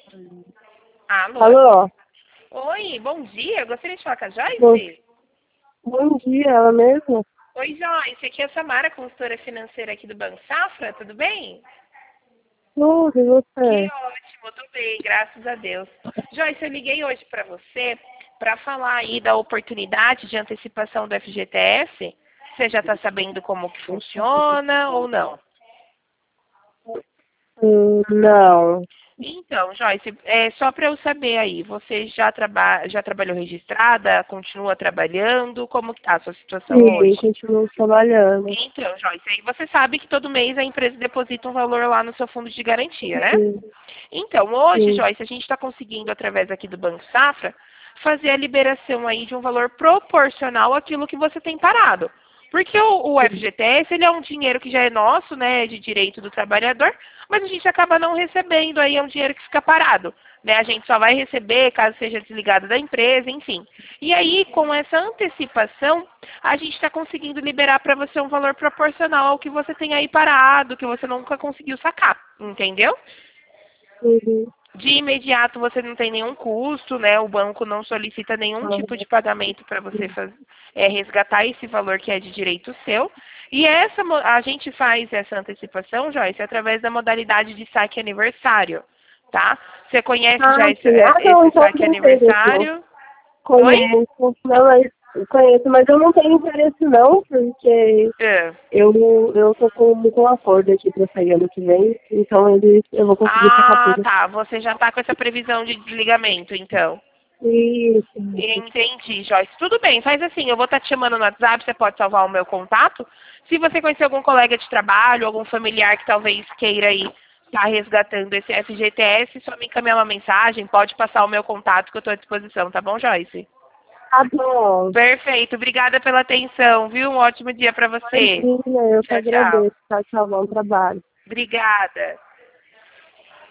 Alô? Alô? Oi, bom dia. Eu gostaria de falar com a Bom, Joyce. bom dia, ela mesma? Oi, Joyce. Aqui é a Samara, consultora financeira aqui do Banco Safra. Tudo bem? Tudo, e Que você? ótimo, tudo bem, graças a Deus. Joyce, eu liguei hoje para você para falar aí da oportunidade de antecipação do FGTS. Você já está sabendo como que funciona ou não? Não. Então, Joyce, só para eu saber aí, você já trabalhou registrada, continua trabalhando, como está a sua situação Sim, hoje? continuo trabalhando. Então, Joyce, aí você sabe que todo mês a empresa deposita um valor lá no seu fundo de garantia, né? Sim, Então, hoje, sim. Joyce, a gente está conseguindo, através aqui do Banco Safra, fazer a liberação aí de um valor proporcional àquilo que você tem parado. Porque o FGTS, ele é um dinheiro que já é nosso, né, de direito do trabalhador, mas a gente acaba não recebendo, aí é um dinheiro que fica parado. Né? A gente só vai receber caso seja desligado da empresa, enfim. E aí, com essa antecipação, a gente está conseguindo liberar para você um valor proporcional ao que você tem aí parado, que você nunca conseguiu sacar, entendeu? Uhum. De imediato você não tem nenhum custo, né? O banco não solicita nenhum tipo de pagamento para você resgatar esse valor que é de direito seu. E a gente faz essa antecipação, Joyce, através da modalidade de saque aniversário, tá? Você conhece já Ah, sim. Ah, não, esse então saque tem interesse, não. aniversário? Oi? Conheço. Não, mas conheço, mas eu não tenho interesse não, porque É. eu tô com um acordo aqui pra sair ano que vem, então eu vou conseguir sacar Ah, tudo. tá. Você já está com essa previsão de desligamento, então. Isso. Entendi, Joyce. Tudo bem, faz assim, eu vou estar te chamando no WhatsApp, você pode salvar o meu contato. Se você conhecer algum colega de trabalho, algum familiar que talvez queira aí estar resgatando esse FGTS, só me encaminhar uma mensagem, pode passar o meu contato que eu estou à disposição, tá bom, Joyce? Tá bom. Perfeito, obrigada pela atenção, viu? Um ótimo dia para você. Imagina, eu que Tchau, tchau. agradeço. Tchau, tchau, bom trabalho. Obrigada.